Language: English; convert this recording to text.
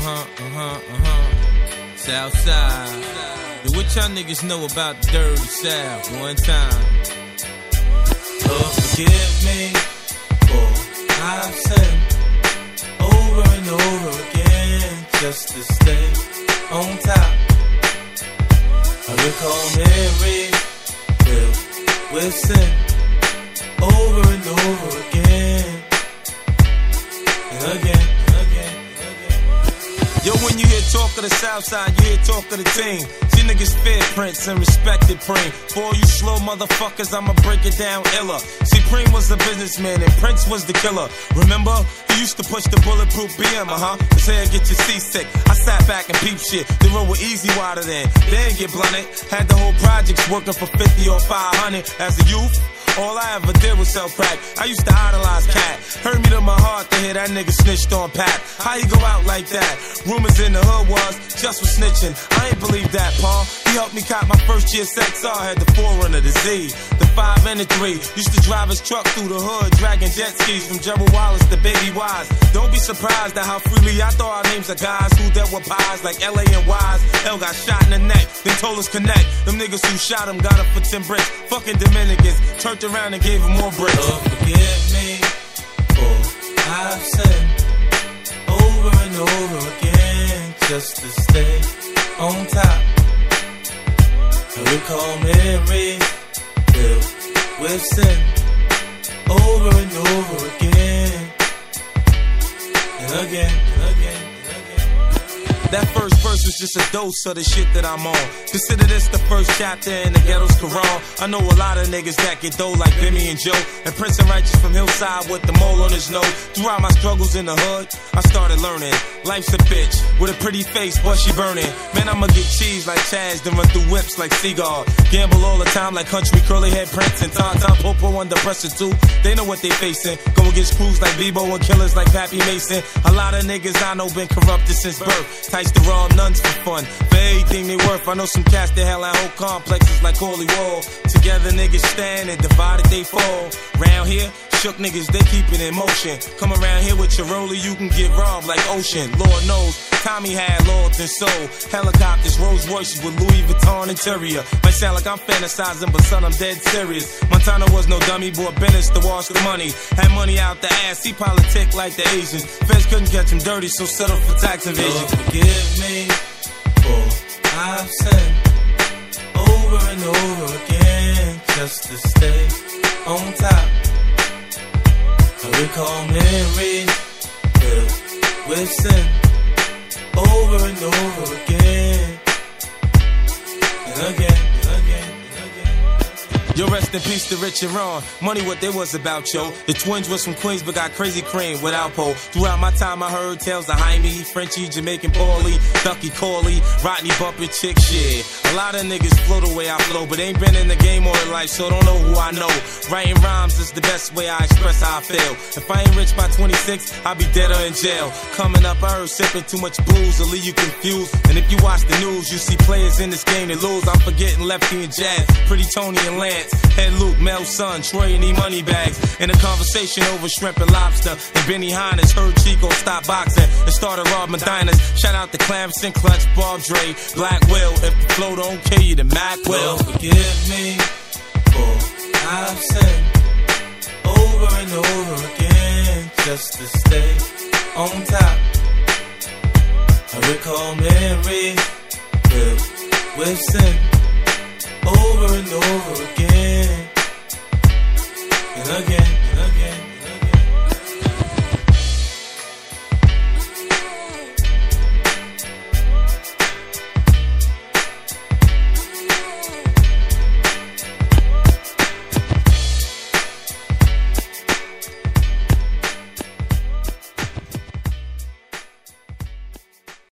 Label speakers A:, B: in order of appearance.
A: Southside. Yo, what y'all niggas know about the dirty South? One time.
B: Lord, forgive me for I've sinned over and over again just to stay on top. I recall Mary filled with sin over and over again and again.
A: Yo, when you hear talk of the Southside, you hear talk of the team. See niggas fear Prince and respected Preem. For all you slow motherfuckers, I'ma break it down iller. See, Preem was a businessman and Prince was the killer. Remember? He used to push the bulletproof BM, Say get you seasick. I sat back and peep shit. The road was easy wider then. They didn't get blunted. Had the whole projects working for 50 or 500 as a youth. All I ever did was sell crack. I used to idolize Cat. Hurt me to my heart to hear that nigga snitched on Pat. How you go out like that? Rumors in the hood was just for snitching. I ain't believe that, Paul. He helped me cop my first GSXR. Had the 4Runner, the Z, the 5 and the 3. Used to drive his truck through the hood, dragging jet skis from Gerald Wallace to Baby Wise. Don't be surprised at how freely I throw our names of guys who dealt with pies like LA and Wise. L got shot in the neck, then told us connect. Them niggas who shot him got up for 10 bricks. Fucking Dominicans turned around and gave him more bricks.
B: Lord, forgive me for I've sinned over and over again just to stay on top. I recall Mary filled with sin over and over again and again and again.
A: That first verse was just a dose of the shit that I'm on. Consider this the first chapter in the ghetto's Quran. I know a lot of niggas that get dough like Bimmy and Joe. And Prince and Righteous from Hillside with the mole on his nose. Throughout my struggles in the hood, I started learning. Life's a bitch with a pretty face, but she burning. Man, I'ma get cheese like Chaz, then run through whips like Seagull. Gamble all the time like country curly head Prince and Tom Popo under pressure too. They know what they facing. Go against crews like Bebo and killers like Pappy Mason. A lot of niggas I know been corrupted since birth. To rob nuns for fun, for everything they worth. I know some cats that hell out whole complexes like Holy Wall. Together niggas stand and divided they fall. Round here, shook niggas, they keep it in motion. Come around here with your roller, you can get robbed like Ocean. Lord knows, Tommy had Lord and soul. Helicopters, Rolls Royces with Louis Vuitton interior. Might sound like I'm fantasizing, but son, I'm dead serious. Montana was no dummy, bought Bennett's to wash the money. Had money out the ass, he politic like the Asians. Feds couldn't catch him dirty, so settle for tax evasion.
B: Lord, forgive me for I've sinned over and over again just to stay on top. I recall Mary filled with sin over and over again and again.
A: Yo, rest in peace to Rich and Ron. Money what they was about, yo. The twins was from Queens but got crazy cream with Alpo. Throughout my time I heard tales of Jaime, Frenchie, Jamaican Paulie, Ducky Corley, Rodney Bumpin' Chick shit. A lot of niggas flow the way I flow, but ain't been in the game all their life, so don't know who I know. Writing rhymes is the best way I express how I feel. If I ain't rich by 26, I'll be dead or in jail. Coming up, I heard sipping too much booze will leave you confused. And if you watch the news, you see players in this game that lose. I'm forgetting Lefty and Jazz, Pretty Tony and Lance. Head Luke, Mel Son, Troy and E Money Bags. In a conversation over shrimp and lobster. And Benny Hines heard Chico stop boxing and started robbing diners. Shout out to Clamson, Clutch, Bob Dre, Black Will. If the flow don't kill you, then Mac will.
B: Lord, forgive me for I've sinned over and over again just to stay on top. I recall Mary filled with sin